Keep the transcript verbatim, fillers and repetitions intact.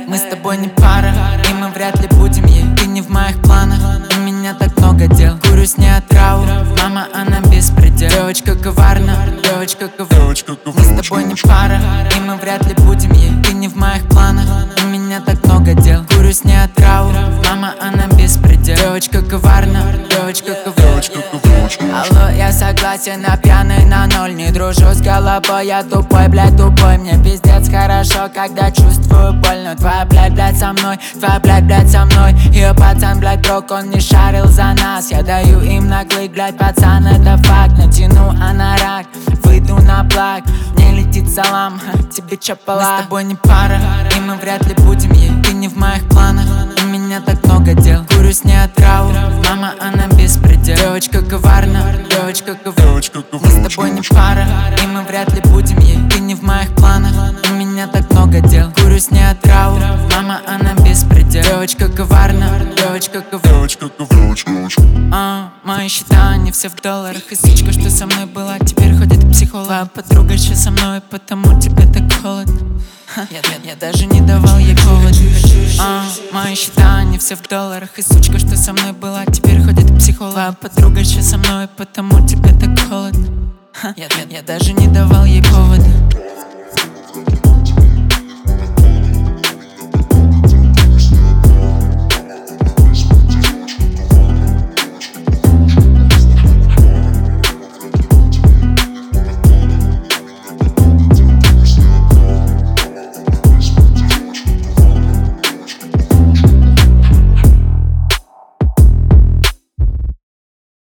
Мы с тобой не пара, и мы вряд ли будем ей. Ты не в моих планах, у меня так много дел. Курю с ней от трау, мама, она беспредел. Девочка коварна, девочка коварна. Мы с тобой не пара, и мы вряд ли будем ей. Ты не в моих планах, у меня так много дел. Курю с ней от трау, мама, она беспредел. Девочка коварна, девочка коварна. Алло, я согласен, на пьяный на ноль. Не дружу с головой, я тупой, блядь, тупой. Мне пиздец хорошо, когда чувствую боль. Но твоя, блядь, блядь, со мной, твоя, блядь, блядь, со мной. Ее пацан, блядь, брок, он не шарил за нас. Я даю им наглый, блядь, пацан, это факт. Натяну анорак, выйду на плак. Мне летит салам, тебе чапала. Мы с тобой не пара, и мы вряд ли будем ей. Ты не в моих планах, у меня так много дел. Курю с ней от трау, мама, она беспредел. Девочка коварна, девочка коварна. Мы с тобой не пара, и мы вряд ли будем ей. Ты не в моих планах, у меня так много дел. Курю с ней от трау, мама, она беспредел. Девочка коварна, девочка коварна. А, мои счета, они все в долларах. И сучка, что со мной была, теперь ходит к психологу. Твоя подруга еще со мной, потому тебе так холодно. Я, я, я даже не давал ей повод. А, мои счета, они все в долларах. И сучка, что со мной была, теперь ходит к психологу. Твоя подруга еще со мной, потому тебе так холодно. Я, я, я даже не давал ей повода.